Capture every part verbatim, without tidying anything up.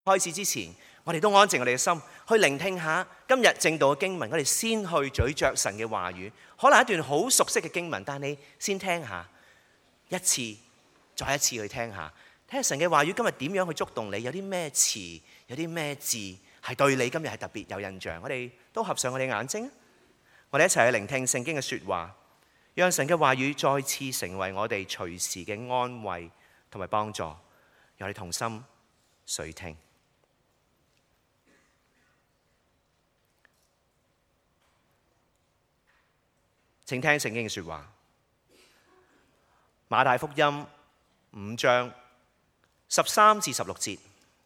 開始之前，我哋都安靜我哋嘅心，去聆聽下今日正道嘅經文。我哋先去咀嚼神嘅話語，可能一段好熟悉嘅經文，但你先聽下，一次再一次去聽下，睇下神嘅話語今日點樣去觸動你，有啲咩詞，有啲咩字係對你今日係特別有印象。我哋都合上我哋眼睛，我哋一齊去聆聽聖經嘅說話，讓神嘅話語再次成為我哋隨時嘅安慰同埋幫助，讓我哋同心垂聽。請聽聖經嘅說話，馬太福音五章十三至十六節。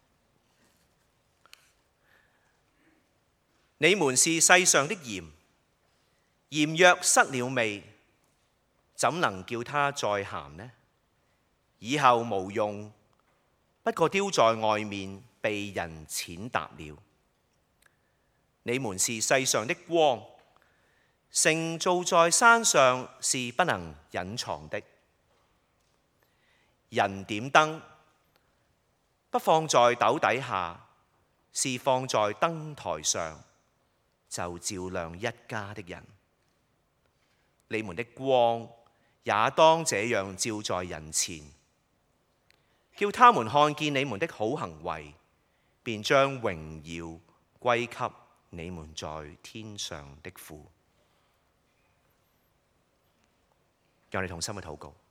你們是世上的鹽，鹽若失了味，怎能叫它再鹹呢？以後無用，不過丟在外面，被人踐踏了。你們是世上的光，城造在山上是不能隱藏的。人點燈，不放在斗底下，是放在燈台上，就照亮一家的人。你們的光也當這樣照在人前，叫他們看見你們的好行為，便將榮耀歸給你們在天上的父。讓我哋同心去禱告。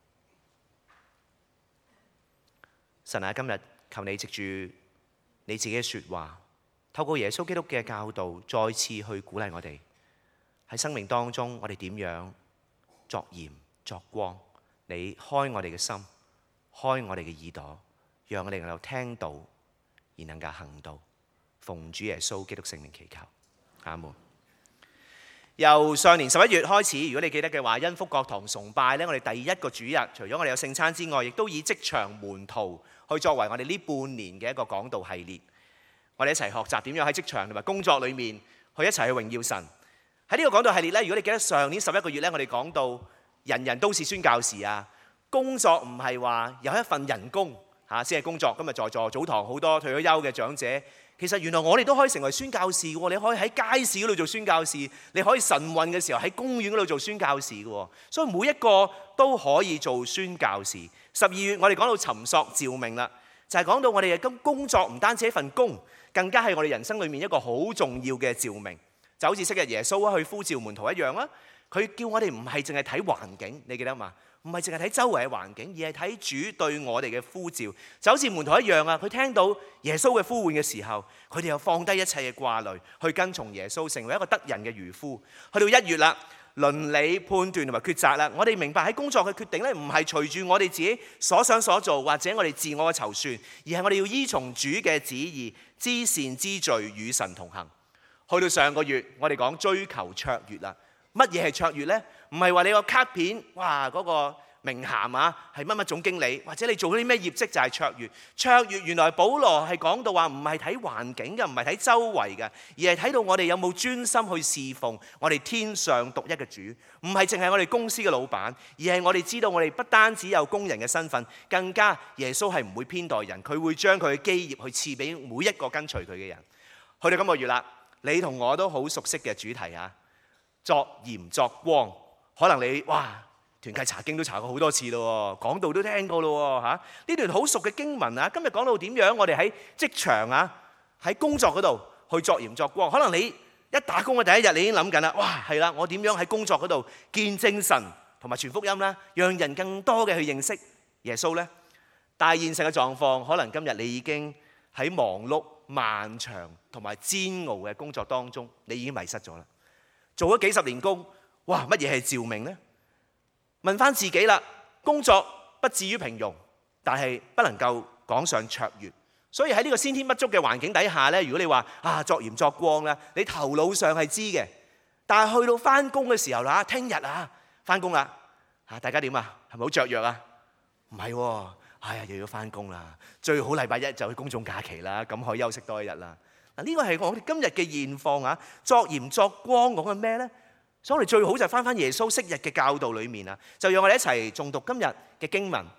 神啊，今日求你藉住你自己嘅說話，透過耶穌基督嘅教導，再次去鼓勵我哋喺生命當中，我哋點樣作鹽作光。你開我哋嘅心，開我哋嘅耳朵，讓我哋能夠聽到而能夠行道。奉主耶穌基督聖名祈求，阿門。由上年十一月開始，如果你記得嘅話，恩福國堂崇拜呢，我哋第一個主日，除咗我哋有聖餐之外，亦都以職場門徒去作為我哋呢半年嘅一個講道系列。我哋一齊學習點樣喺職場同埋工作裏面去一齊去榮耀神。喺呢個講道系列呢，如果你記得上年十一個月呢，我哋講到人人都是宣教士啊。工作唔係話有一份人工嚇先係工作。今日在座早堂好多退咗休嘅長者，其實原來我哋都可以成為宣教士嘅喎。你可以喺街市嗰度做宣教士，你可以晨運嘅時候喺公園嗰度做宣教士嘅喎。所以每一個都可以做宣教士。十二月我哋講到尋索召命啦，就係講到我哋嘅工作唔單止一份工，更加係我哋人生裏面一個好重要嘅召命。就好似昔日耶穌去呼召門徒一樣啦，佢叫我哋唔係淨係睇環境，你記得嘛？唔係淨係睇周圍嘅環境，而係睇主對我哋嘅呼召。就好似門徒一樣啊，佢聽到耶穌嘅呼喚嘅時候，佢哋又放低一切嘅掛慮，去跟從耶穌，成為一個得人嘅漁夫。去到一月啦，倫理判斷同埋抉擇啦，我哋明白喺工作嘅決定咧，唔係隨住我哋自己所想所做，或者我哋自我嘅籌算，而係我哋要依從主嘅旨意，知善知罪，與神同行。去到上個月，我哋講追求卓越啦。乜嘢係卓越呢？唔係話你個卡片，哇嗰個名銜啊，係乜乜總經理，或者你做咗啲咩業績就係卓越。卓越原來保羅係講到話，唔係睇環境嘅，唔係睇周圍嘅，而係睇到我哋有冇專心去侍奉我哋天上獨一嘅主。唔係淨係我哋公司嘅老闆，而係我哋知道我哋不單止有工人嘅身份，更加耶穌係唔會偏待人，佢會將佢嘅基業去賜俾每一個跟隨佢嘅人。去到今個月啦，你同我都好熟悉嘅主題啊！作鹽作光，可能你哇團契查經都查過好多次咯，講道都聽過咯嚇。呢段好熟嘅經文啊，今日講到點樣我哋喺職場啊，喺工作嗰度去作鹽作光。可能你一打工嘅第一日，你已經諗緊啦，哇係啦，我點樣喺工作嗰度見證神同埋傳福音啦，讓人更多嘅去認識耶穌呢？但係現實嘅狀況，可能今日你已經喺忙碌漫長同埋煎熬嘅工作當中，你已經迷失咗啦。做咗幾十年工，哇！乜嘢係召命呢？問翻自己啦，工作不至於平庸，但係不能夠講上卓越。所以喺呢個先天不足嘅環境底下呢，如果你話啊作鹽作光啦，你頭腦上係知嘅，但係去到翻工嘅時候啦，聽日啊翻工啦，嚇大家點啊？係咪好雀躍啊？唔係喎，哎呀又要翻工啦，最好禮拜一就去公眾假期啦，咁可以休息多一日啦。嗱，呢個係我哋今日嘅現況啊！作鹽作光講緊咩呢？所以我哋最好就翻翻耶穌昔日嘅教導裏面啊，就讓我哋一齊誦讀今日嘅經文。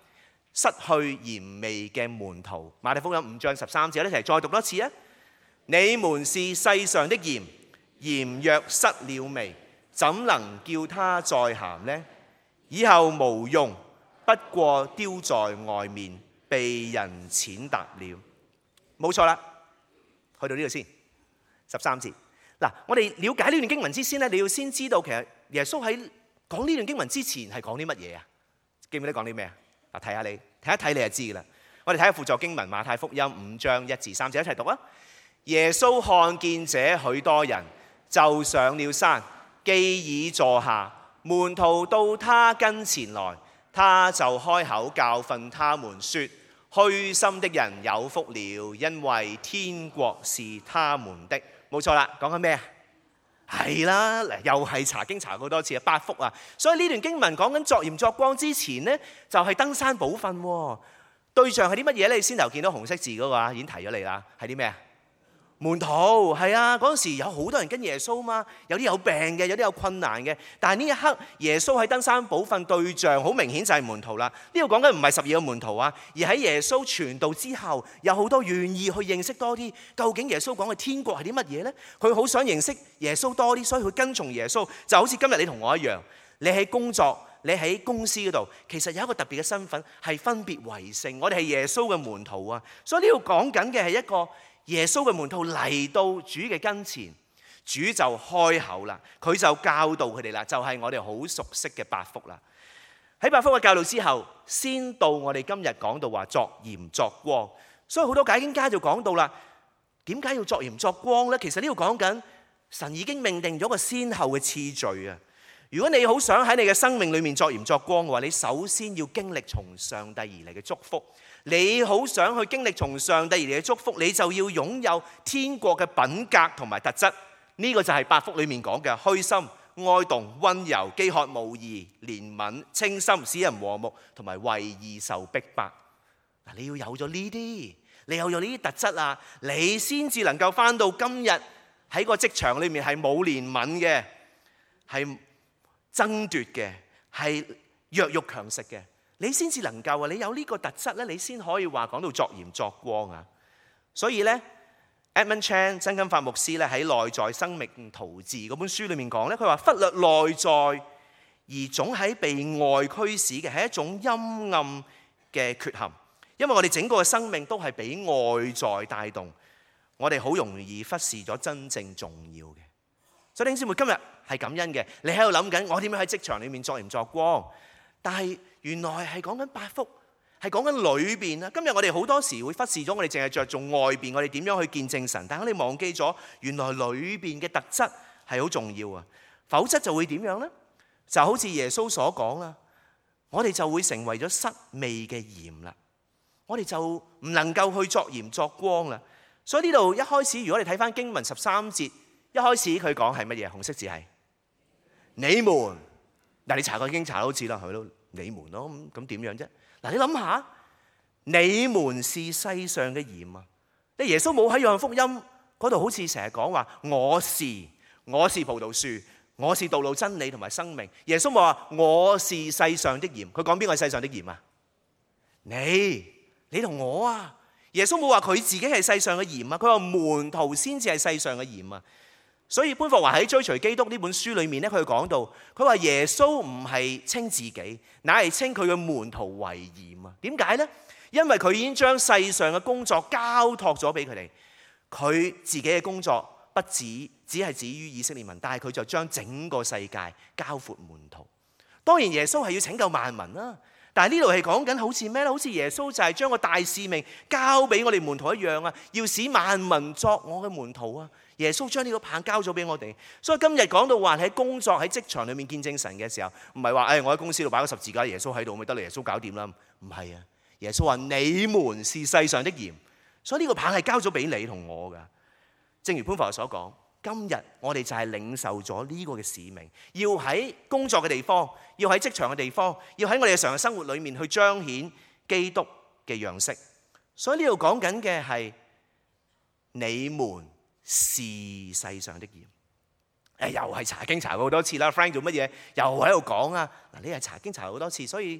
失去鹽味嘅門徒。馬太福音五章十三節，我哋一齊再讀多次啊！你們是世上的鹽，鹽若失了味，怎能叫它再鹹呢？以後無用，不過丟在外面，被人踐踏了。冇錯啦，去到呢度先。十三節嗱，我哋了解呢段經文之先咧，你要先知道其實耶穌喺講呢段經文之前係講啲乜嘢啊？記唔記得講啲咩啊？嗱，睇下你睇一睇你就知噶啦。我哋睇下輔助經文馬太福音五章一至三節一齊讀啊！耶穌看見這許多人，就上了山，既已坐下，門徒到他跟前來，他就開口教訓他們說：虛心的人有福了，因為天國是他們的。冇錯啦，講緊咩啊？係啦，又係查經查過多次啊，八福啊。所以呢段經文講緊作鹽作光之前呢，就係登山寶訓喎。對象係啲乜嘢？你先頭見到紅色字嗰個啊，已經提咗你啦。係啲咩啊？門徒係啊，嗰陣時有好多人跟耶穌嘛，有啲有病嘅，有啲有困難嘅。但係呢一刻，耶穌喺登山寶訓對象好明顯就係門徒啦。呢度講緊唔係十二個門徒啊，而喺耶穌傳道之後，有好多願意去認識多啲，究竟耶穌講嘅天國係啲乜嘢呢？佢好想認識耶穌多啲，所以佢跟從耶穌。就好似今日你同我一樣，你喺工作，你喺公司嗰度，其實有一個特別嘅身份係分別為聖。我哋係耶穌嘅門徒啊，所以呢度講緊嘅係一個耶穌嘅門徒嚟到主嘅跟前，主就開口啦，佢就教導佢哋啦，就係我哋好熟悉嘅八福啦。喺八福嘅教導之後，先到我哋今日講到話作鹽作光。所以好多解經家就講到啦，點解要作鹽作光呢？其實呢度講緊神已經命定咗個先後嘅次序啊。如果你好想喺你嘅生命裏面作鹽作光嘅話，你首先要經歷從上帝而嚟嘅祝福。你好想去經歷從上帝而嚟嘅祝福，你就要擁有天國嘅品格同埋特質。呢個就係八福裏面講嘅虛心、哀慟、溫柔、飢渴慕義、憐憫、清心、使人和睦，同埋為義受逼迫。嗱，你要有咗呢啲，你有咗呢啲特質啊，你先至能夠翻到今日喺個職場裏面係冇憐憫嘅，係爭奪嘅，係弱肉強食嘅。你先至能夠啊！你有呢個特質咧，你先可以話講到作鹽作光啊！所以咧 ，Edmund Chan 真金發牧師咧喺《內在生命圖誌》嗰本書裏面講咧，佢話忽略內在而總喺被外驅使嘅係一種陰暗嘅缺陷，因為我哋整個嘅生命都係俾外在帶動，我哋好容易忽視咗真正重要嘅。所以弟兄姊妹今日係感恩嘅，你喺度諗緊我點樣喺職場裏面作鹽作光，但係原來係講緊八福，係講緊裏邊啊！今日我哋好多時會忽視咗，我哋淨係着重外邊，我哋點樣去見證神，但係我哋忘記咗原來裏邊嘅特質係好重要啊！否則就會點樣呢？就好似耶穌所講啦，我哋就會成為咗失味嘅鹽啦，我哋就唔能夠去作鹽作光啦。所以呢度一開始，如果你睇翻經文十三節，一開始佢講係乜嘢？紅色字係你們，嗱你查過經查都知啦，係咯。你們咯，咁咁點樣啫？嗱，你諗下，你們是世上嘅鹽啊！你耶穌冇喺約翰福音嗰度好似成日講話，我是我是葡萄樹，我是道路真理同埋生命。耶穌冇話我是世上的鹽，佢講邊個係世上的鹽啊？你你同我啊！耶穌冇話佢自己係世上嘅鹽啊，佢話門徒先至係世上嘅鹽啊！所以潘霍華喺《追隨基督》呢本書裏面咧，佢講到，佢話耶穌唔係稱自己，乃係稱佢嘅門徒為鹽啊！點解呢？因為佢已經將世上嘅工作交託咗俾佢哋，佢自己嘅工作不止只係止於以色列民，但係佢就將整個世界交付門徒。當然耶穌係要拯救萬民啦，但係呢度係講緊好似咩咧？好似耶穌就係將個大使命交俾我哋門徒一樣啊！要使萬民作我嘅門徒啊！耶穌將呢個棒交咗俾我哋，所以今日講到話喺工作喺職場裏面見證神嘅時候，唔係話誒我喺公司度擺個十字架，耶穌喺度咪得啦，耶穌搞掂啦，唔係啊！耶穌話你們是世上的鹽，所以呢個棒係交咗俾你同我噶。正如潘霍華所講，今日我哋就係領受咗呢個嘅使命，要喺工作嘅地方，要喺職場嘅地方，要喺我哋日常嘅生活裏面去彰顯基督嘅樣式。所以呢度講緊嘅係你們是世上的鹽。誒，又係查經查過好多次啦。Frank 做乜嘢？又喺度講啊！嗱，你係查經查好多次，所以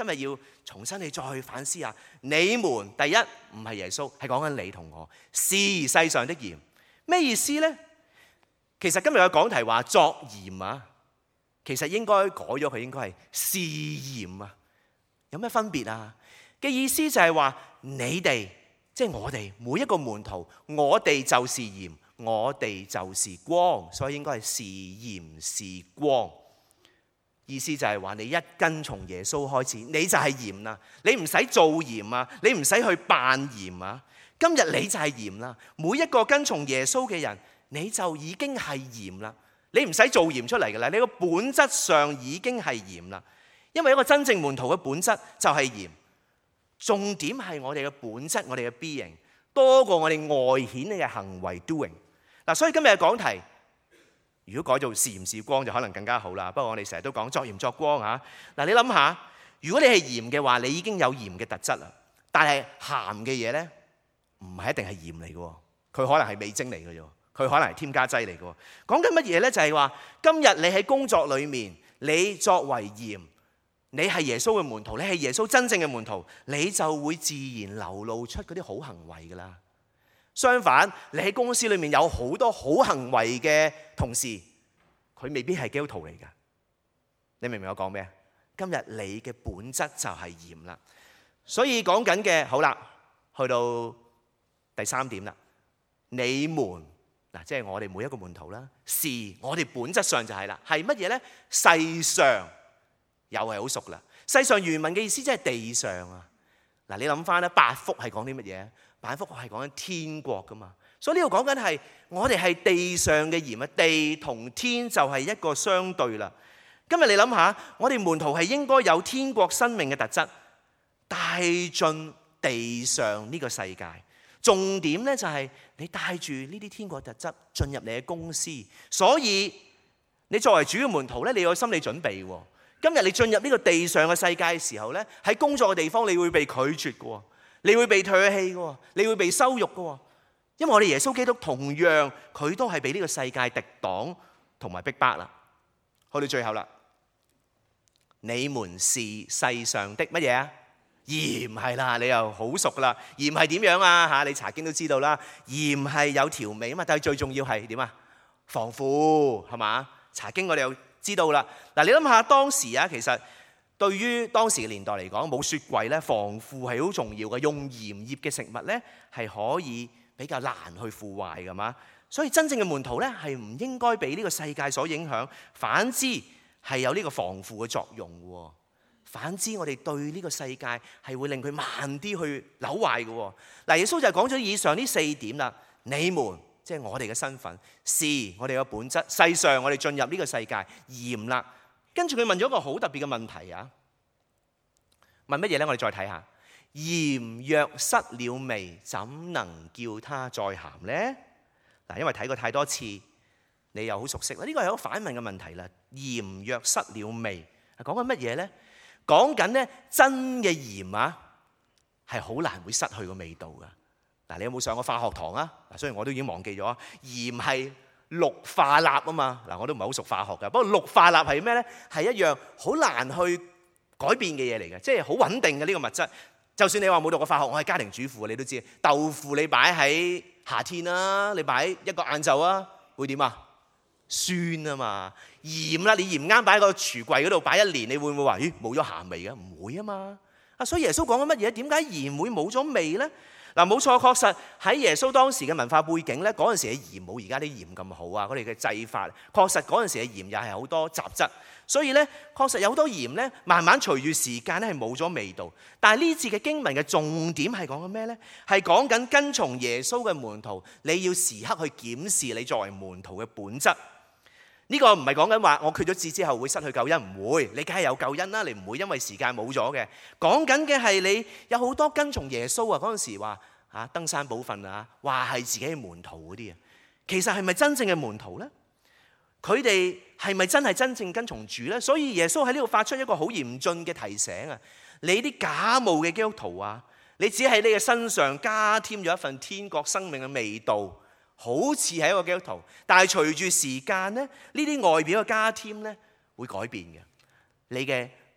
今日要重新去再去反思下，你們第一唔係耶穌，係講緊你同我，是世上的鹽。咩意思呢？其實今日嘅講題話作鹽啊，其實應該改咗佢，應該係是鹽啊。有咩分別啊？嘅意思就係話你哋，即係我哋每一個門徒，我哋就是鹽，我哋就是光，所以應該係是鹽是光。意思就係話你一跟從耶穌開始，你就係鹽啦。你唔使做鹽啊，你唔使去扮鹽啊。今日你就係鹽啦。每一個跟從耶穌嘅人，你就已經係鹽啦。你唔使做鹽出嚟噶啦，你個本質上已經係鹽啦。因為一個真正門徒嘅本質就係鹽。重點係我哋嘅本質，我哋嘅 being 多過我哋外顯嘅行為 doing。嗱，所以今日嘅講題，如果改做是鹽是光就可能更加好啦。不過我哋成日都講作鹽作光嚇。嗱，你諗下，如果你係鹽嘅話，你已經有鹽嘅特質啦。但係鹹嘅嘢咧，唔係一定係鹽嚟嘅，佢可能係味精嚟嘅啫，佢可能係添加劑嚟嘅。講緊乜嘢咧？就係話今日你喺工作裏面，你作為鹽，你係耶穌嘅門徒，你係耶穌真正嘅門徒，你就會自然流露出嗰啲好行為噶啦。相反，你喺公司裏面有好多好行為嘅同事，佢未必係基督徒嚟噶。你明唔明我講咩？今日你嘅本質就係鹽啦。所以講緊嘅好啦，去到第三點啦。你們嗱，即係我哋每一個門徒啦，是我哋本質上就係啦，係乜嘢咧？世上又係好熟啦。世上原文嘅意思即係地上啊。嗱，你諗翻咧，八福係講啲乜嘢？八福係講緊天國噶嘛。所以呢度講緊係我哋係地上嘅鹽啊，地同天就係一個相對啦。今日你諗下，我哋門徒係應該有天國生命嘅特質，帶進地上呢個世界。重點咧就係你帶住呢啲天國特質進入你嘅公司。所以你作為主嘅門徒咧，你有心理準備喎。今日你進入呢個地上嘅世界嘅時候咧，喺工作嘅地方你會被拒絕嘅，你會被唾棄嘅，你會被羞辱嘅。因為我哋耶穌基督同樣佢都係被呢個世界敵擋同埋逼迫啦。去到最後啦，你們是世上的乜嘢啊？鹽係啦，你又好熟啦。鹽係點樣啊？嚇，你查經都知道啦。鹽係有調味啊嘛，但係最重要係點啊？防腐係嘛？查經我哋又知道啦。嗱，你諗下當時啊，其實對於當時嘅年代嚟講，冇雪櫃咧，防腐係好重要嘅。用鹽醃嘅食物咧，係可以比較難去腐壞㗎嘛。所以真正嘅門徒咧，係唔應該被呢個世界所影響，反之係有呢個防腐嘅作用喎。反之，我哋對呢個世界係會令佢慢啲去扭壞嘅。嗱，耶穌就係講咗以上呢四點啦。你們即係我哋嘅身份，是我哋嘅本質。世上我哋進入呢個世界鹽啦。跟住佢問咗一個好特別嘅問題啊！問乜嘢咧？我哋再睇下。鹽若失了味，怎能叫它再鹹咧？嗱，因為睇過太多次，你又好熟悉啦。呢個係一個反問嘅問題啦。鹽若失了味，係講緊乜嘢咧？講緊咧真嘅鹽啊，係好難會失去個味道噶。嗱，你有冇上過化學堂啊？嗱，雖然我都已經忘記咗，鹽係氯化鈉啊嘛。嗱，我都唔係好熟化學噶。不過氯化鈉係咩咧？係一樣好難去改變嘅嘢嚟嘅，即係好穩定嘅呢個物質。就算你話冇讀過化學，我係家庭主婦，你都知豆腐你擺喺夏天啊，你擺一個晏晝啊，會點啊？酸啊嘛。鹽啦，你鹽啱擺喺個櫥櫃嗰度擺一年，你會唔會話咦冇咗鹹味嘅？唔會啊嘛。啊，所以耶穌講緊乜嘢？點解鹽會冇咗味咧？嗱，冇錯，確實喺耶穌當時嘅文化背景咧，嗰陣時嘅鹽冇而家啲鹽咁好啊。佢哋嘅製法確實嗰陣時嘅鹽又係好多雜質，所以咧確實有好多鹽咧，慢慢隨住時間咧係冇咗味道。但係呢次嘅經文嘅重點係講緊咩咧？係講緊跟從耶穌嘅門徒，你要時刻去檢視你作為門徒嘅本質。呢個唔係講緊話我決咗志之後會失去救恩，唔會，你梗係有救恩啦，你唔會因為時間冇咗嘅。講緊嘅係你有好多跟從耶穌啊，嗰陣時話啊登山寶訓啊，話係自己嘅門徒嗰啲啊，其實係咪真正嘅門徒咧？佢哋係咪真係真正跟從主咧？所以耶穌喺呢度發出一個好嚴峻嘅提醒啊！你啲假冒嘅基督徒啊，你只喺你嘅身上加添咗一份天國生命嘅味道。好似係一個基督徒，但係隨住時間咧，呢啲外表嘅加添咧會改變嘅。你嘅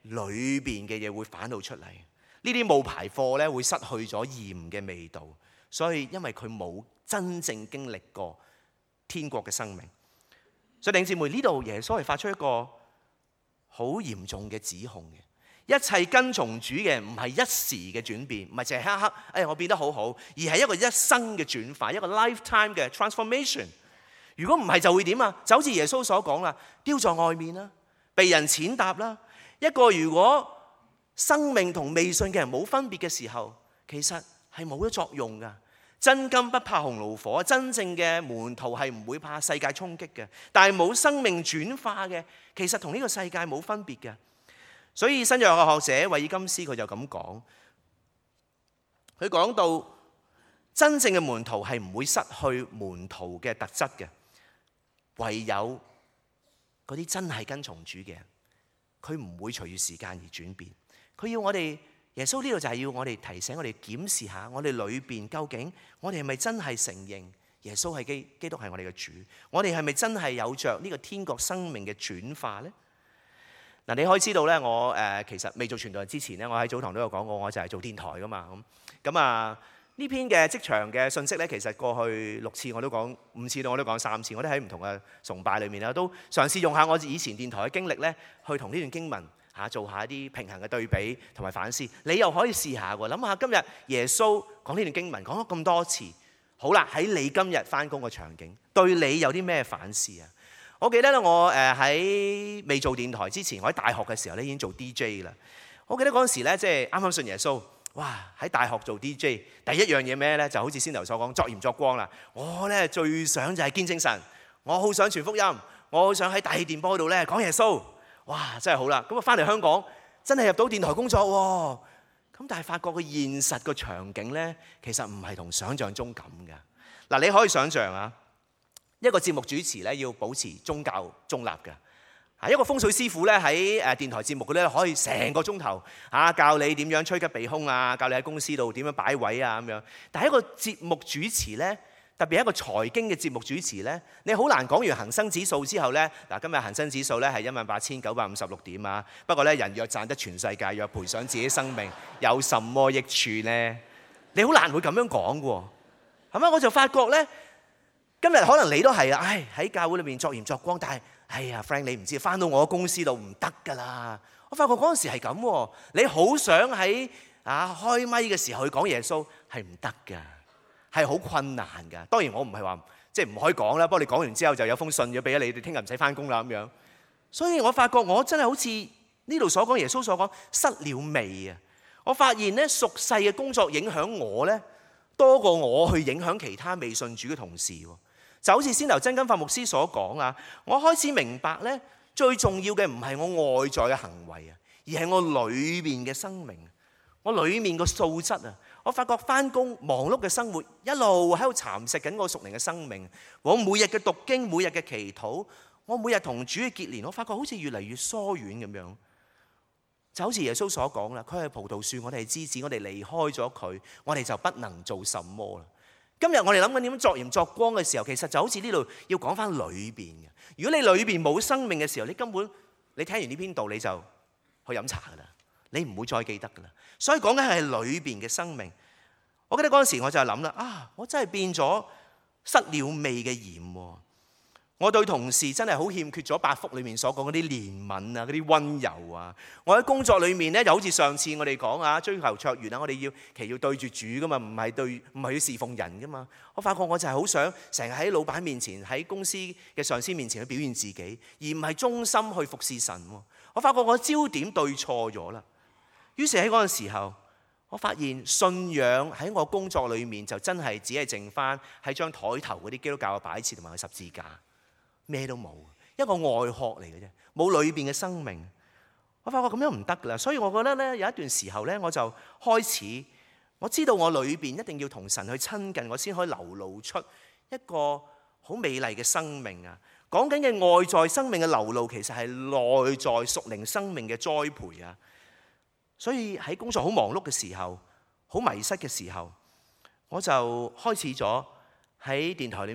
裏邊嘅嘢會反露出嚟。呢啲冒牌貨咧會失去咗鹽嘅味道，所以因為佢冇真正經歷過天國嘅生命。所以弟兄姊妹，呢度耶穌係發出一個好嚴重嘅指控嘅。一切跟從主嘅唔係一時嘅轉變，唔係淨係一刻，哎我變得好好，而係一個一生嘅轉化，一個 lifetime 嘅 transformation。如果唔係就會點啊？就好似耶穌所講啦，丟在外面啦，被人踐踏啦。一個如果生命同未信嘅人冇分別嘅時候，其實係冇咗作用噶。真金不怕紅爐火，真正嘅門徒係唔會怕世界衝擊嘅。但係冇生命轉化嘅，其實同呢個世界冇分別嘅。所以新約嘅學者韋爾金斯佢就咁講，佢講到真正嘅門徒係唔會失去門徒嘅特質嘅，唯有嗰啲真係跟從主嘅人，佢唔會隨住時間而轉變。佢要我哋，耶穌呢度就係要我哋提醒我哋檢視下我哋裏邊究竟我哋係咪真係承認耶穌係基基督係我哋嘅主？我哋係咪真係有着呢個天國生命嘅轉化呢？嗱，你可以知道咧，我誒其實未做傳道人之前咧，我喺早堂都有講過，我就係做電台噶嘛。咁咁啊，呢篇嘅職場嘅信息咧，其實過去六次我都講，五次到我都講三次，我都喺唔同嘅崇拜裏面啦，都嘗試用下我以前電台嘅經歷咧，去同呢段經文嚇做下一啲平衡嘅對比同埋反思。你又可以試下喎，諗下今日耶穌講呢段經文講咗咁多次，好啦，喺你今日返工嘅場景，對你有啲咩反思啊？我記得咧，我誒喺未做電台之前，我喺大學嘅時候咧已經做 D J 啦。我記得嗰陣時咧，即係啱啱信耶穌，哇！喺大學做 D J，第一樣嘢咩咧？就好似先頭所講，作鹽作光啦。我咧最想就係見證神，我好想傳福音，我好想喺大氣電波度咧講耶穌。哇！真係好啦，咁啊翻嚟香港，真係入到電台工作喎。咁但係發覺個現實個場景咧，其實唔係同想像中咁㗎。嗱，你可以想像啊。一個節目主持咧要保持宗教中立嘅，啊一個風水師傅咧喺誒電台節目嗰啲可以成個鐘頭啊教你點樣趨吉避凶啊，教你喺公司度點樣擺位啊咁樣。但係一個節目主持咧，特別係一個財經嘅節目主持咧，你好難講完恒生指數之後咧，嗱今日恒生指數咧係一萬八千九百五十六點啊。不過咧人若賺得全世界，若賠上自己生命，有什麼益處呢？你好難會咁樣講嘅喎，係咪？我就發覺咧。今日可能你都係啊，唉喺教會裏面作鹽作光，但係哎呀 Frank 你唔知，返到我公司度唔得㗎啦。我發覺嗰陣時係咁喎，你好想喺啊開咪嘅時候去講耶穌係唔得㗎，係好困難㗎。當然我唔係話即係唔可以講啦，不過你講完之後就有封信咗俾咗你哋，聽日唔使返工啦咁樣。所以我發覺我真係好似呢度所講，耶穌所講失了味啊！我發現咧俗世嘅工作影響我咧多過我去影響其他未信主嘅同事喎。就好似先頭真金法牧師所講啊，我開始明白咧，最重要嘅唔係我外在嘅行為啊，而係我裏面嘅生命，我裏面個素質啊。我發覺返工忙碌嘅生活，一路喺度蠶食緊我屬靈嘅生命。我每日嘅讀經，每日嘅祈禱，我每日同主嘅結連，我發覺好似越嚟越疏遠咁樣。就好似耶穌所講啦，佢係葡萄樹，我哋係枝子，我哋離開咗佢，我哋就不能做什麼啦。今日我哋諗緊點樣作鹽作光嘅時候，其實就好似呢度要講翻裏邊嘅。如果你裏邊冇生命嘅時候，你根本你聽完呢篇道你就去飲茶噶啦，你唔會再記得噶啦。所以講緊係裏邊嘅生命。我記得嗰陣時我就諗啦，啊，我真係變咗失了味嘅鹽喎。我對同事真係好欠缺咗八福裏面所講嗰啲憐憫啊，嗰啲溫柔啊。我喺工作裏面咧，就好似上次我哋講啊，追求卓越啊，我哋要其實要對住主噶嘛，唔係對唔係要侍奉人噶嘛。我發覺我就係好想成日喺老闆面前，喺公司嘅上司面前去表現自己，而唔係忠心去服侍神。我發覺我焦點對錯咗啦。於是喺嗰陣時候，我發現信仰喺我工作裏面就真係只係剩翻喺張台頭嗰啲基督教嘅擺設同埋個十字架。咩都冇，一個外殼嚟嘅啫，冇裏邊嘅生命。我發覺咁樣唔得噶啦，所以我覺得咧有一段時候咧，我就開始我知道我裏邊一定要同神去親近，我先可以流露出一個好美麗嘅生命啊！講緊嘅外在生命嘅流露，其實係內在屬靈生命嘅栽培啊！所以喺工作好忙碌嘅時候，好迷失嘅時候，我就開始咗喺電台裏面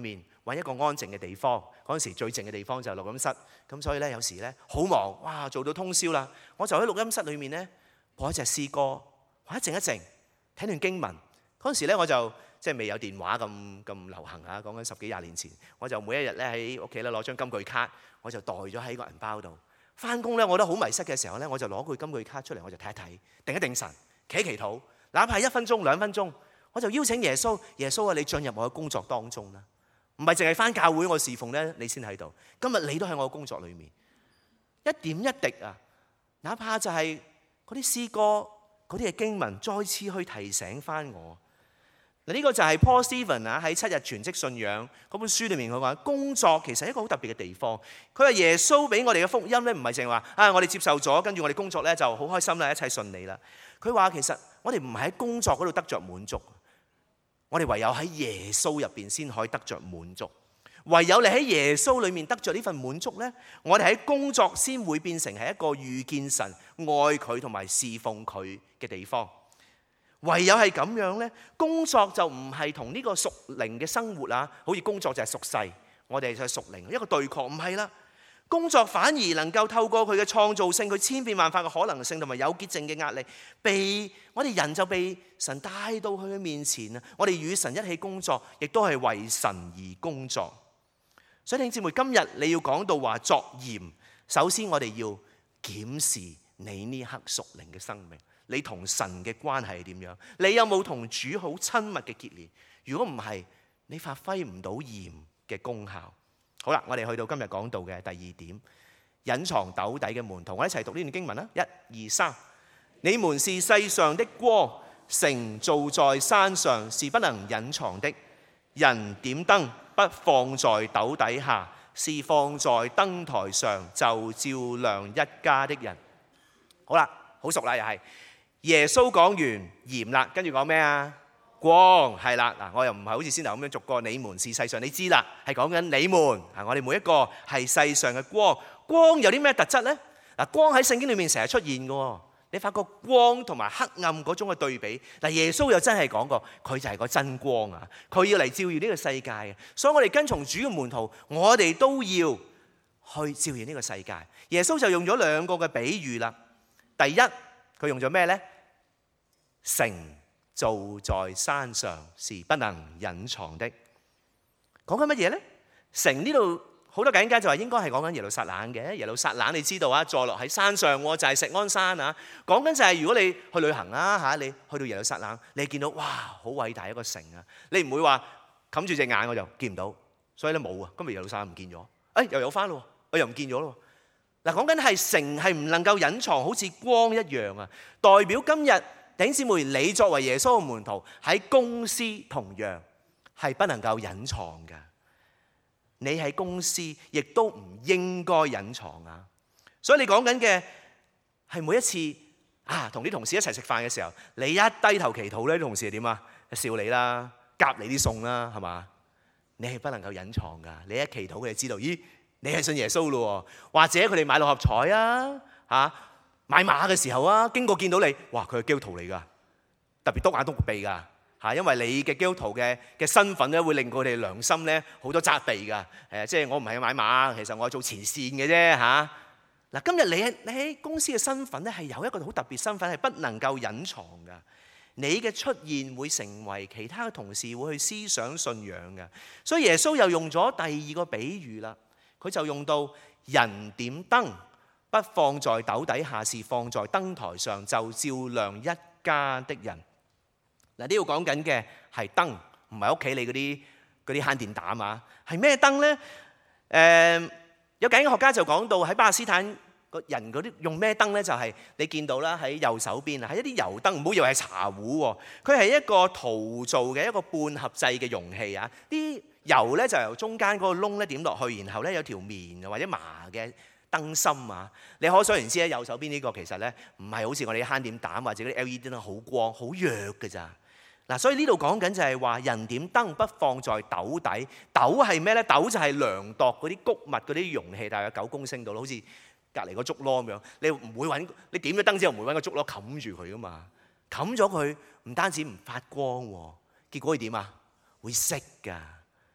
揾一個安靜嘅地方。嗰陣時最靜嘅地方就係錄音室，咁所以咧有時咧好忙，哇做到通宵啦，我就喺錄音室裏面咧播一隻詩歌，或者靜一靜，睇段經文。嗰陣時咧我就即係未有電話咁咁流行啊，講緊十幾廿年前，我就每一日咧喺屋企咧攞張金句卡，我就袋咗喺個銀包度。翻工咧，我覺得好迷失嘅時候咧，我就攞句金句卡出嚟，我就睇一睇，定一定神，祈祈禱，哪怕一分鐘兩分鐘，我就邀請耶穌，耶穌啊，你進入我嘅工作當中啦，唔係淨係翻教會我侍奉咧，你先喺度，今日你都喺我嘅工作裏面，一點一滴啊，哪怕就係嗰啲詩歌、嗰啲嘅經文，再次去提醒翻我。嗱，呢個就係 Paul Stephen 啊喺七日全職信仰嗰本書裏面佢話，工作其實係一個好特別嘅地方。佢話耶穌俾我哋嘅福音咧，唔係淨係話啊，我哋接受咗，跟住我哋工作咧就好開心啦，一切順利啦。佢話其實我哋唔係喺工作嗰度得着滿足，我哋唯有喺耶穌入邊先可以得着滿足。唯有你喺耶穌裏面得着呢份滿足咧，我哋喺工作先會變成係一個遇見神、愛佢同埋侍奉佢嘅地方。唯有係咁樣呢，工作就唔係同呢個屬靈嘅生活啊，好似工作就係屬世，我哋就係屬靈一個對抗，唔係啦。工作反而能夠透過佢嘅創造性，佢千變萬化嘅可能性同埋有潔淨嘅壓力，被我哋人就被神帶到佢嘅面前啊！我哋與神一起工作，亦都係為神而工作。所以弟兄姊妹，今日你要講到話作鹽，首先我哋要檢視你呢刻屬靈嘅生命。你同神嘅關係係點樣？你有冇同主好親密嘅結連？如果唔係，你發揮唔到鹽嘅功效。好啦，我哋去到今日講到嘅第二點，隱藏斗底嘅門徒，我一齊讀呢段經文啦。一、二、三，你們是世上的光，城造在山上是不能隱藏的。人點燈不放在斗底下，是放在燈台上，就照亮一家的人。好啦，好熟啦，又係。耶穌講完鹽啦，跟住講咩啊？光，係啦。嗱，我又唔係好似先頭咁樣逐個，你們是世上，你知啦，係講緊你們啊。我哋每一個係世上嘅光。光有啲咩特質呢？嗱，光喺聖經裏面成日出現嘅。你發覺光同埋黑暗嗰種嘅對比。嗱，耶穌又真係講過，佢就係個真光啊！佢要嚟照耀呢個世界嘅。所以我哋跟從主嘅門徒，我哋都要去照耀呢個世界。耶穌就用咗兩個嘅比喻啦。第一，佢用咗咩呢？城造在山上是不能隱藏的。講緊乜嘢呢？城呢度好多解經家就話應該係講緊耶路撒冷嘅。耶路撒冷你知道啊，坐落喺山上，就係錫安山啊。講緊就係如果你去旅行啦嚇，你去到耶路撒冷，你見到哇好偉大一個城啊，你唔會話冚住隻眼我就見唔到，所以咧冇啊。今日耶路撒冷唔見咗，誒又有翻咯，我又唔見咗咯。嗱，講緊係城係唔能夠隱藏，好似光一樣啊！代表今日弟兄姊妹，你作為耶穌嘅門徒喺公司同樣係不能夠隱藏㗎。你喺公司亦都唔應該隱藏啊！所以你講緊嘅係每一次啊，同啲同事一齊食飯嘅時候，你一低頭祈禱咧，啲同事係點啊？笑你啦，夾你啲餸啦，係嘛？你係不能夠隱藏㗎。你一祈禱，佢就知道，咦？你係信耶穌咯，或者佢哋買六合彩啊，嚇買馬嘅時候啊，經過見到你，哇！佢係基督徒嚟㗎，特別篤眼篤鼻㗎嚇，因為你嘅基督徒嘅嘅身份咧，會令佢哋良心咧好多責備㗎。誒，即係我唔係去買馬，其實我係做前線嘅啫嚇。嗱，今日你喺你喺公司嘅身份咧，係有一個好特別身份，係不能夠隱藏㗎。你嘅出現會成為其他嘅同事會去思想信仰㗎。所以耶穌又用咗第二個比喻啦。佢就用到人點燈不放在斗底下，是放在燈台上，就照亮一家的人。嗱，呢度講緊嘅係燈，唔係屋企你嗰啲嗰啲慳電膽啊。係咩燈呢？誒、呃，有幾個學家就講到喺巴勒斯坦個人嗰啲用咩燈呢？就係、是、你見到啦，喺右手邊啊，係一啲油燈，唔好以為係茶壺喎。佢係一個陶造嘅一個半合製嘅容器啊。啲油咧就由中間嗰個窿咧點落去，然後咧有條棉或者麻嘅燈芯啊。你可想而知咧，右手邊呢個其實咧唔係好似我哋慳電膽或者嗰啲 L E D 燈好光好弱嘅咋。嗱，所以呢度講緊就係話人點燈不放在斗底。斗係咩咧？斗就係量度嗰啲穀物嗰啲容器，大概九公升度咯，好似隔離個竹籮咁樣。你唔會揾你點咗燈之後唔會揾個竹籮冚住佢噶嘛？冚咗佢唔單止唔發光喎，結果會點啊？會熄㗎。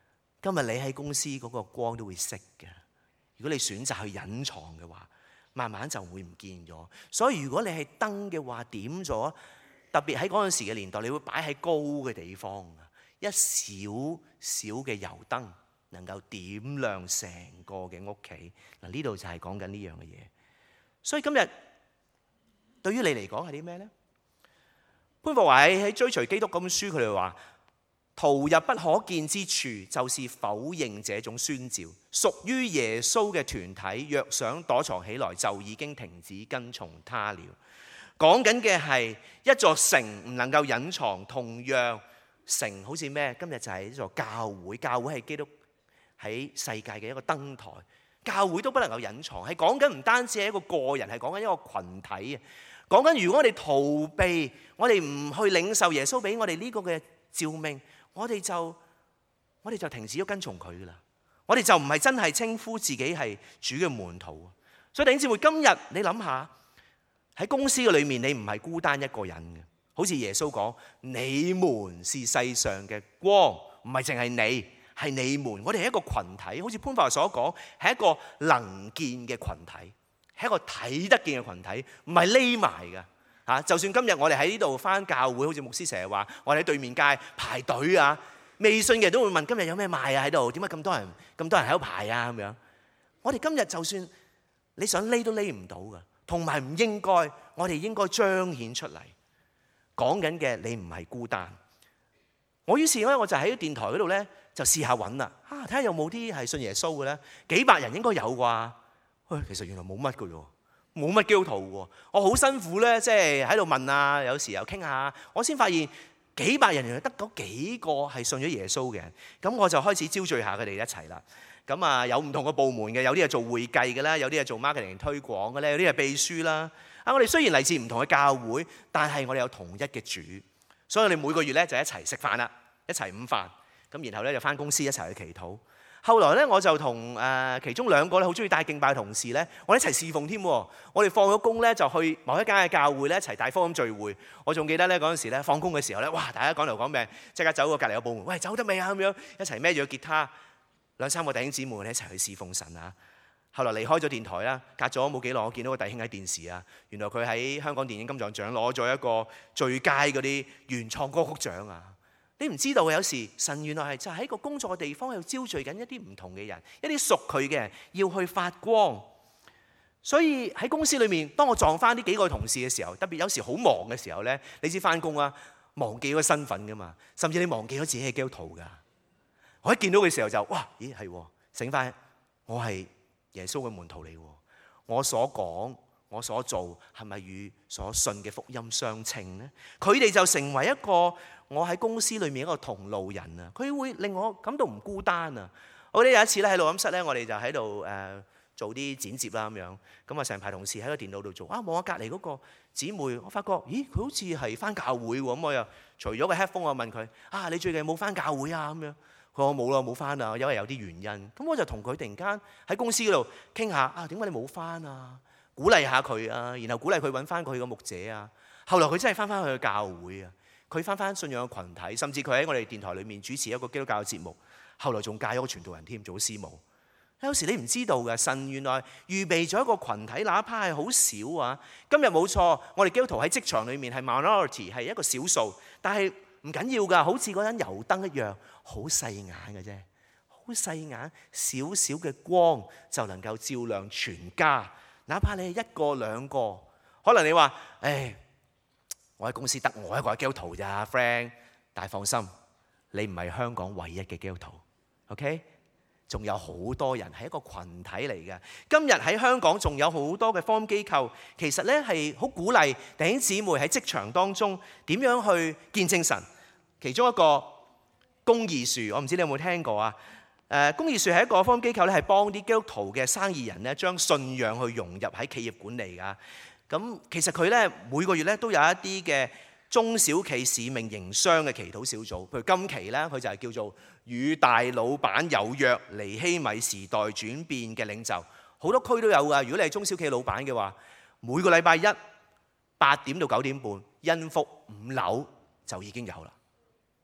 今日你喺公司嗰個光都會熄嘅。如果你選擇去隱藏嘅話，慢慢就會唔見咗。所以如果你係燈嘅話，點咗，特別喺嗰陣時嘅年代，你會擺喺高嘅地方，一小小嘅油燈能夠點亮成個嘅屋企。嗱，呢度就係講緊呢樣嘅嘢。所以今日對於你嚟講係啲咩呢？潘霍華喺追隨基督嗰本書，佢哋話：逃入不可見之處，就是否認這種宣召。屬於耶穌嘅團體，若想躲藏起來，就已經停止跟從他了。講緊嘅係一座城唔能夠隱藏，同樣城好似咩？今日就係一座教會，教會係基督喺世界嘅一個燈台，教會都不能夠隱藏。係講緊唔單止係一個個人，係講緊一個群體啊！講緊如果我哋逃避，我哋唔去領受耶穌俾我哋呢個嘅召命，我哋就我哋就停止咗跟從佢噶啦。我哋就唔係真係稱呼自己係主嘅門徒。所以弟兄姊妹，今日你諗下喺公司嘅裏面，你唔係孤單一個人嘅。好似耶穌講：你們是世上嘅光，唔係淨係你，係你們。我哋係一個群體，好似潘霍華所講，係一個能見嘅群體。係一個睇得見嘅群體，唔係匿埋嘅嚇。就算今日我哋喺呢度返教會，好似牧師成日話，我哋喺對面街排隊啊，未信嘅人都會問：今日有咩賣啊？喺度點解咁多人咁多人喺度排啊？咁樣，我哋今日就算你想匿都匿唔到嘅，同埋唔應該，我哋應該彰顯出嚟。講緊嘅你唔係孤單。我於是咧，我就喺電台嗰度咧，就試下揾啦，啊睇下有冇啲係信耶穌嘅咧，幾百人應該有啩。喂，其實原來冇乜嘅喎，冇乜基督徒喎。我好辛苦咧，即係喺度問啊，有時又傾下，我先發現幾百人原來得嗰幾個係信咗耶穌嘅。咁我就開始招聚下佢哋一齊啦。咁啊，有唔同嘅部門嘅，有啲係做會計嘅啦，有啲係做 marketing 推廣嘅咧，有啲係秘書啦。啊，我哋雖然嚟自唔同嘅教會，但係我哋有同一嘅主，所以我哋每個月咧就一齊食飯啦，一齊午飯。咁然後咧就返公司一齊去祈禱。後來咧，我就同誒其中兩個咧好中意帶敬拜嘅同事咧，我哋一齊侍奉添。我哋放咗工咧，就去某一間嘅教會咧，一齊大福音聚會。我仲記得咧嗰陣時咧，放工嘅時候咧，哇！大家講頭講命，即刻走過隔離個部門，喂，走得未啊？咁樣一齊孭住個吉他，兩三個弟兄姊妹咧一齊去侍奉神啊。後來離開咗電台啦，隔咗冇幾耐，我見到個弟兄喺電視啊，原來佢喺香港電影金像獎攞咗一個最佳嗰啲原創歌曲獎啊！你唔知道，有時神原來係就喺個工作嘅地方，喺度招聚緊一啲唔同嘅人，一啲屬佢嘅人要去發光。所以喺公司裏面，當我撞翻呢幾個同事嘅時候，特別有時好忙嘅時候咧，你知翻工啊，忘記咗身份噶嘛，甚至你忘記咗自己係基督徒噶。我一見到嘅時候就哇，咦係醒翻，我係耶穌嘅門徒嚟喎。我所講，我所做係咪與所信嘅福音相稱呢？佢哋就成為一個我喺公司裏面一個同路人啊！佢會令我感到唔孤單啊！我記得有一次咧喺錄音室咧，我哋就喺度誒做啲剪接啦咁樣，咁啊成排同事喺個電腦度做啊，望下隔離嗰個姊妹，我發覺咦佢好似係返教會喎，咁我又除咗個 headphone，我問佢啊，你最近有冇返教會啊？咁樣佢話我冇啦，冇返啊，因為有啲原因。咁我就同佢突然間喺公司嗰度傾下啊，點解你冇返啊？鼓勵下佢啊，然後鼓勵佢揾翻佢個牧者啊。後來佢真係翻翻去教會啊，佢翻翻信仰嘅群體，甚至佢喺我哋電台裏面主持一個基督教嘅節目。後來仲介咗個傳道人添，做師母。有時你唔知道嘅，神原來預備咗一個群體，哪怕係好少啊。今日冇錯，我哋基督徒喺職場裏面係 minority， 係一個少數，但係唔緊要㗎，好似嗰盞油燈一樣，好細眼嘅啫，好細眼，少少嘅光就能夠照亮全家。哪怕你係一個兩個，可能你話，誒，我喺公司得我一個係基督徒咋 ，friend。但係放心，你唔係香港唯一嘅基督徒 ，OK？ 仲有好多人係一個群體嚟嘅。今日喺香港仲有好多嘅福音機構，其實咧係好鼓勵弟兄姊妹喺職場當中點樣去見證神。其中一個公義樹，我唔知你有冇聽過啊？誒，公義樹係一個福音機構咧，係幫啲基督徒嘅生意人咧，將信仰去融入喺企業管理噶。咁其實佢咧每個月咧都有一啲嘅中小企使命營商嘅祈禱小組。譬如今期咧，佢就係叫做與大老闆有約，尼希米時代轉變嘅領袖。好多區都有噶。如果你係中小企老闆嘅話，每個禮拜一八點到九點半，恩福五樓就已經有啦。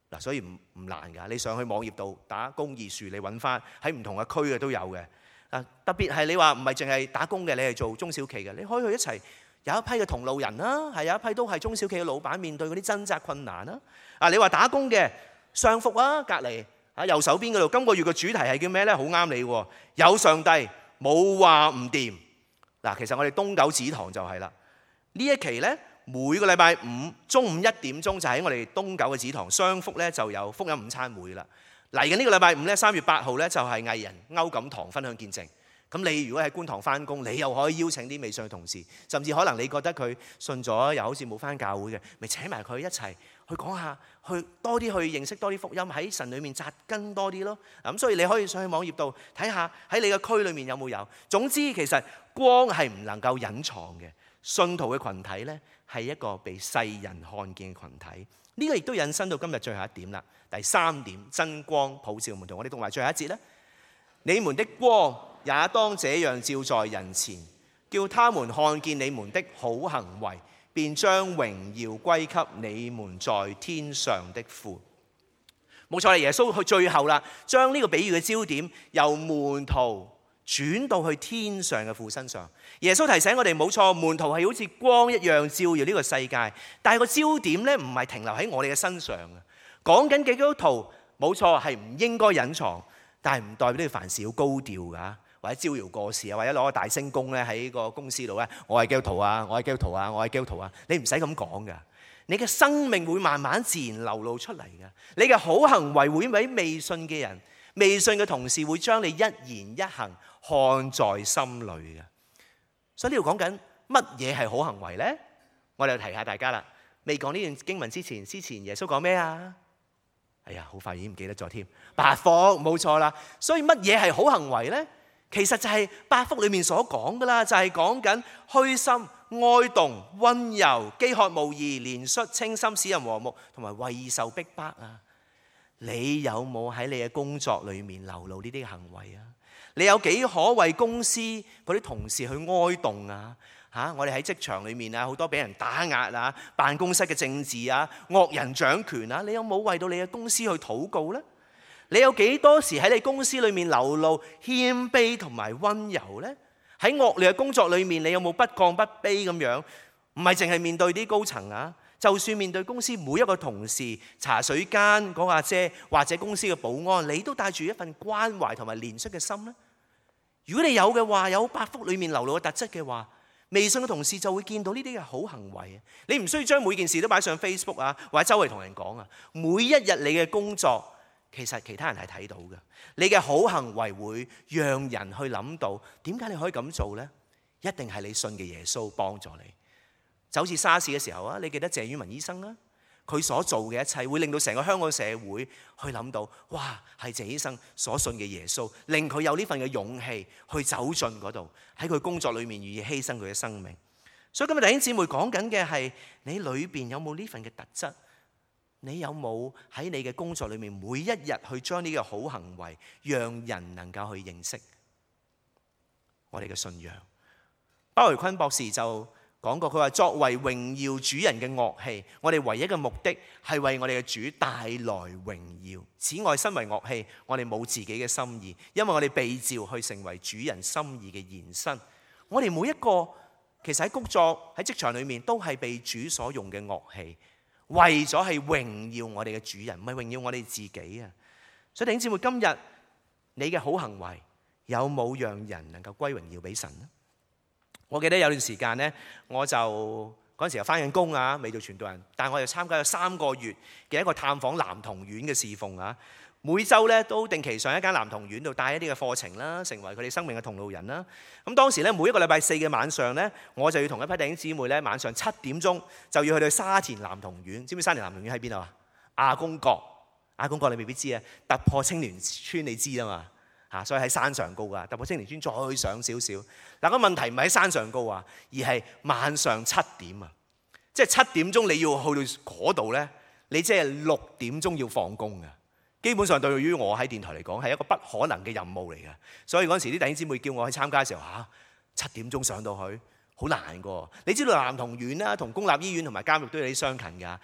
嗱，所以唔唔難㗎。你上去網頁度打公義樹，你揾翻喺唔同嘅區嘅都有嘅。啊，特別係你話唔係淨係打工嘅，你係做中小企嘅，你可以去一齊有一批嘅同路人啦，係有一批都係中小企嘅老闆面對嗰啲掙扎困難啦。啊，你話打工嘅上福啊，隔離啊右手邊嗰度，今個月嘅主題係叫咩呢？好啱你喎，有上帝冇話唔掂。嗱，其實我哋東九祠堂就係啦，呢一期呢，每個禮拜五中午一點鐘就喺我哋東九嘅祠堂雙福呢就有福音午餐會啦。嚟緊呢個禮拜五咧，三月八號咧就係藝人歐錦棠分享見證。咁你如果喺觀塘翻工，你又可以邀請啲未信嘅同事，甚至可能你覺得佢信咗又好似冇翻教會嘅，咪請埋佢一齊去講下，去多啲去認識多啲福音，喺神裏面扎根多啲咯。咁所以你可以上去網頁度睇下喺你嘅區裏面有冇有，有。總之其實光係唔能夠隱藏嘅，信徒嘅群體咧係一個被世人看見嘅群體。呢、這個亦都引申到今日最後一點啦。第三點，真光普照門徒。我哋讀埋最後一節咧，你們的光也當這樣照在人前，叫他們看見你們的好行為，便將榮耀歸給你們在天上的父。冇錯啦，耶穌去最後啦，將呢個比喻嘅焦點由門徒轉到去天上嘅父身上。耶穌提醒我哋，冇錯，門徒係好似光一樣照耀呢個世界，但係個焦點咧唔係停留喺我哋嘅身上嘅。講緊嘅基督徒冇錯係唔應該隱藏，但係唔代表你凡事要高調㗎，或者招搖過市啊，或者攞個大聲公咧喺個公司度咧，我係基督徒啊，我係基督徒啊，我係基督徒啊，你唔使咁講㗎。你嘅生命會慢慢自然流露出嚟㗎，你嘅好行為會俾未信嘅人、未信嘅同事會將你一言一行看在心裏㗎。所以呢度講緊乜嘢係好行為呢？我哋就提下大家啦。未講呢段經文之前，之前耶穌講咩啊？哎呀，好快已經唔記得咗添。八福冇錯啦。所以乜嘢係好行為呢？其實就係八福裏面所講噶啦，就係講緊虛心、哀慟、溫柔、飢渴慕義、憐恤、清心、使人和睦，同埋為義受逼迫啊！你有冇喺你嘅工作裏面流露呢啲行為啊？你有幾可為公司嗰啲同事去哀慟啊？嚇、啊！我哋喺職場裏面啊，好多俾人打壓啊，辦公室嘅政治啊，惡人掌權啊，你有冇為到你嘅公司去禱告呢？你有幾多時喺你公司裏面流露謙卑同埋溫柔呢？喺惡劣嘅工作裏面，你有冇不降不卑咁樣？唔係淨係面對啲高層啊，就算面對公司每一個同事、茶水間嗰個阿姐或者公司嘅保安，你都帶住一份關懷同埋憐恤嘅心呢？如果你有嘅話，有八福裏面流露嘅特質嘅話，微信嘅同事就會見到呢啲嘅好行為。你唔需要將每件事都擺上 Facebook 啊，或者周圍同人講啊。每一日你嘅工作，其實其他人係睇到嘅。你嘅好行為會讓人去諗到，點解你可以咁做呢？一定係你信嘅耶穌幫助你。就好似沙士嘅時候啊，你記得謝婉文醫生啊，佢所做嘅一切會令到成個香港社會去諗到，哇，係謝醫生所信嘅耶穌，令佢有呢份嘅勇氣去走進嗰度，喺佢工作裏面願意犧牲佢嘅生命。所以今日弟兄姊妹講緊嘅係，你裏邊有冇呢份嘅特質？你有冇喺你嘅工作裏面每一日去將呢個好行為，讓人能夠去認識我哋嘅信仰？鮑維坤博士就講過，佢話作為榮耀主人嘅樂器，我哋唯一嘅目的係為我哋嘅主帶來榮耀。此外，身為樂器，我哋冇自己嘅心意，因為我哋被召去成為主人心意嘅延伸。我哋每一個其實喺工作喺職場裏面都係被主所用嘅樂器，為咗係榮耀我哋嘅主人，唔係榮耀我哋自己啊！所以弟兄姊妹，今日你嘅好行為有冇讓人能夠歸榮耀俾神呢？我記得有段時間呢，我就嗰陣時又返緊工啊，未做傳道人，但係我又參加咗三個月嘅一個探訪男童院嘅侍奉啊。每週咧都定期上一間男童院度帶一啲嘅課程啦，成為佢哋生命嘅同路人啦。咁當時咧每一個禮拜四嘅晚上咧，我就要同一批弟兄姊妹咧晚上七點鐘就要去到沙田男童院。知唔知沙田男童院喺邊度啊？亞公角，亞公角你未必知啊。突破青年村你知啊嘛嚇，所以喺山上高啊。突破青年村再上少少。嗱，個問題唔係喺山上高啊，而係晚上七點啊，即係七點鐘你要去到嗰度咧，你即係六點鐘要放工嘅。基本上對於我喺電台嚟講係一個不可能嘅任務嚟嘅，所以嗰陣時啲弟兄姊妹叫我去參加嘅時候嚇，七點鐘上到去好難㗎。你知道男童院啦，同公立醫院同埋監獄都有啲相近㗎。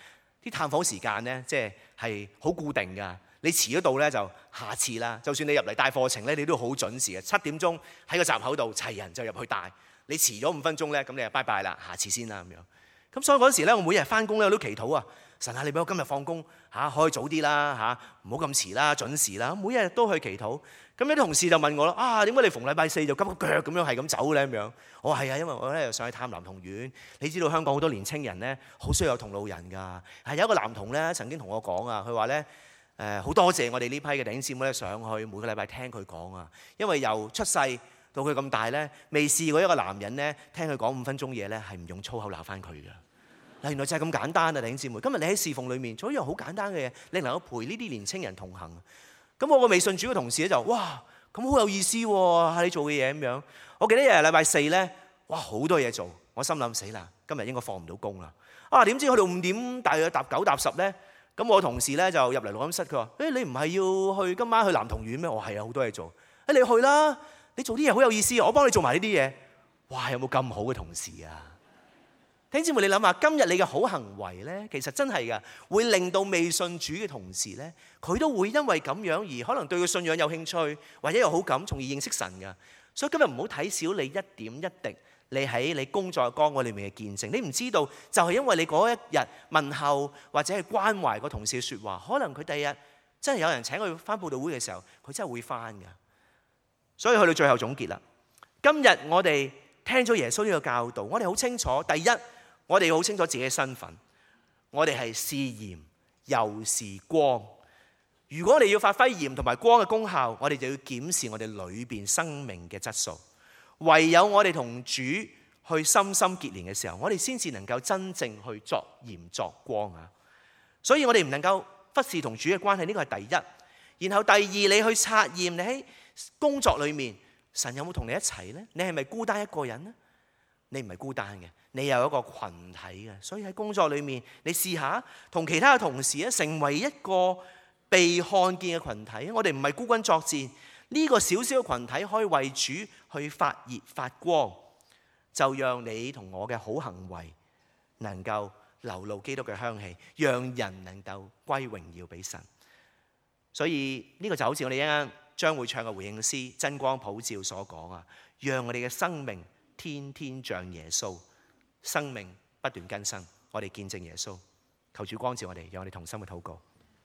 啲探訪時間咧，即係係好固定㗎。你遲咗到咧就下次啦。就算你入嚟帶課程咧，你都好準時嘅。七點鐘喺個閘口度齊人就入去帶。你遲咗五分鐘咧，咁你就拜拜啦，下次先啦咁樣。咁所以嗰時咧，我每日翻工咧我都祈禱啊，神啊，你俾我今日放工嚇可以早啲啦嚇，唔好咁遲啦，準時啦。每日都去祈禱。咁有啲同事就問我咯，啊點解你逢禮拜四就急個腳咁樣係咁走咧咁樣？我話係啊，因為我咧又上去探男童院。你知道香港好多年青人咧，好需要有同路人㗎。係有一個男童咧曾經同我講啊，佢話咧誒好多謝我哋呢批嘅弟兄姊妹咧上去每個禮拜聽佢講啊，因為由出世到佢咁大咧，未試過一個男人咧聽佢講五分鐘嘢咧係唔用粗口鬧翻佢㗎。嗱，原來就係咁簡單啊，弟兄姊妹。今日你喺侍奉裏面做一樣好簡單嘅嘢，你能夠陪呢啲年青人同行。咁我個微信主嘅同事咧就哇，咁好有意思喎，你做嘅嘢咁樣。我記得日日禮拜四咧，哇好多嘢做，我心諗死啦，今日應該放唔到工啦。啊點知去到五點大約搭九搭十咧，咁我同事咧就入嚟錄音室，佢話：誒你唔係要去今晚去男童院咩？我係啊，好多嘢做。誒你去啦，你做啲嘢好有意思，我幫你做埋呢啲嘢。哇，有冇咁好嘅同事啊？弟兄姊妹，你諗下，今日你嘅好行為咧，其實真係㗎，會令到未信主嘅同事咧，佢都會因為咁樣而可能對佢信仰有興趣，或者有好感，從而認識神㗎。所以今日唔好睇小你一點一滴，你喺你工作崗位裏面嘅見證。你唔知道，就係因為你嗰一日問候或者係關懷個同事嘅説話，可能佢第二日真係有人請佢返佈道會嘅時候，佢真係會返㗎。所以去到最後總結啦，今日我哋聽咗耶穌呢個教導，我哋好清楚，第一，我哋好清楚自己嘅身份，我哋係是鹽又是光。如果我哋要發揮鹽同埋光嘅功效，我哋就要檢視我哋裏邊生命嘅質素。唯有我哋同主去深深結連嘅時候，我哋先至能夠真正去作鹽作光啊！所以我哋唔能夠忽視同主嘅關係，呢個係第一。然後第二，你去察驗你喺工作裏面，神有冇同你一齊呢？你係咪孤單一個人呢？你唔係孤單嘅，你有一個群體嘅。所以喺工作裏面，你試下同其他嘅同事咧，成為一個被看見嘅群體。我哋唔係孤軍作戰，呢個小小嘅群體可以為主去發熱發光，就讓你同我嘅好行為能夠流露基督嘅香氣，讓人能夠歸榮耀俾神。所以呢個就好似我哋一陣將會唱嘅回應詩《真光普照》所講啊，讓我哋嘅生命天天像耶穌，生命不斷更新，我哋見證耶穌。求主光照我哋，讓我哋同心去禱告。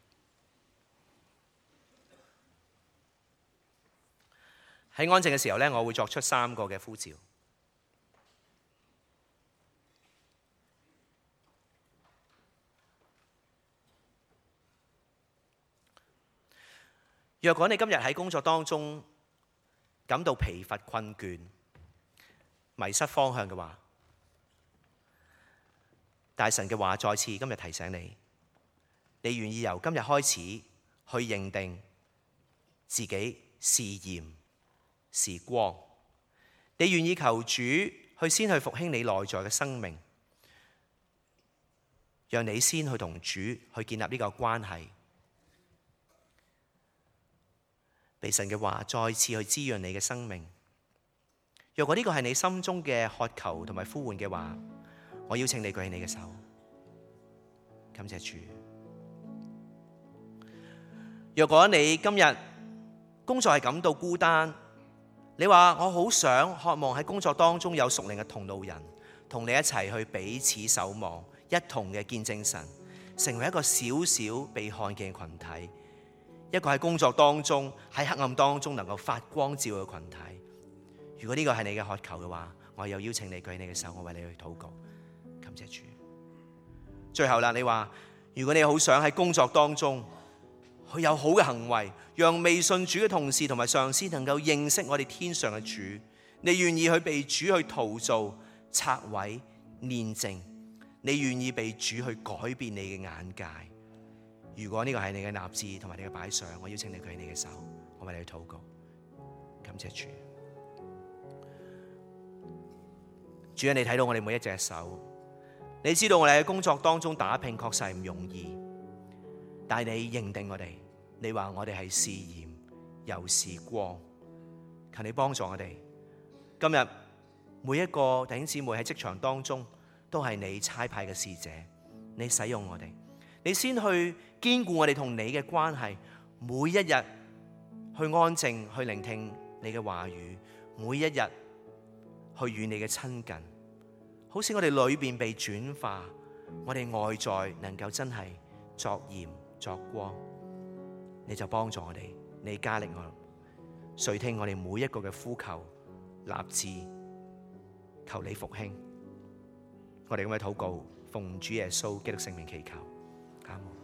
喺安靜嘅時候呢，我會作出三個嘅呼召。若果你今日喺工作當中感到疲乏困倦、迷失方向嘅話，大神嘅話再次今日提醒你，你願意由今日開始去認定自己是鹽是光，你願意求主去先去復興你內在嘅生命，讓你先去同主去建立呢個關係，被神嘅話再次去滋潤你嘅生命。若果呢個係你心中嘅渴求同埋呼喚嘅話，我邀請你舉起你嘅手，感謝主。若果你今日工作係感到孤單，你話我好想渴望喺工作當中有屬靈嘅同路人，同你一齊去彼此守望，一同嘅見證神，成為一個小小被看見嘅群體，一個喺工作當中喺黑暗當中能夠發光照嘅群體。如果呢個係你嘅渴求嘅話，我又邀請你舉你嘅手，我為你去禱告，感謝主。最後啦，你話如果你好想喺工作當中佢有好嘅行為，讓未信主嘅同事同埋上司能夠認識我哋天上嘅主，你願意去被主去陶造、拆毀、煉淨，你願意被主去改變你嘅眼界。如果呢個係你嘅立志同埋你嘅擺上，我邀請你舉起你嘅手，我為你去禱告，感謝主。主啊，你睇到我哋每一隻手，你知道我哋喺工作當中打拼確實係唔容易，但係你認定我哋，你話我哋係是鹽又是光，求你幫助我哋。今日每一個弟兄姊妹喺職場當中都係你差派嘅使者，你使用我哋， 你先去堅固我哋同你嘅關係，每一日去安靜去聆聽你嘅話語，每一日去與你嘅親近，好似我哋裏邊被轉化，我哋外在能夠真係作鹽作光，你就幫助我哋，你加力我，垂聽我哋每一個嘅呼求，立志求你復興。我哋咁嘅禱告，奉主耶穌基督聖名祈求，阿門。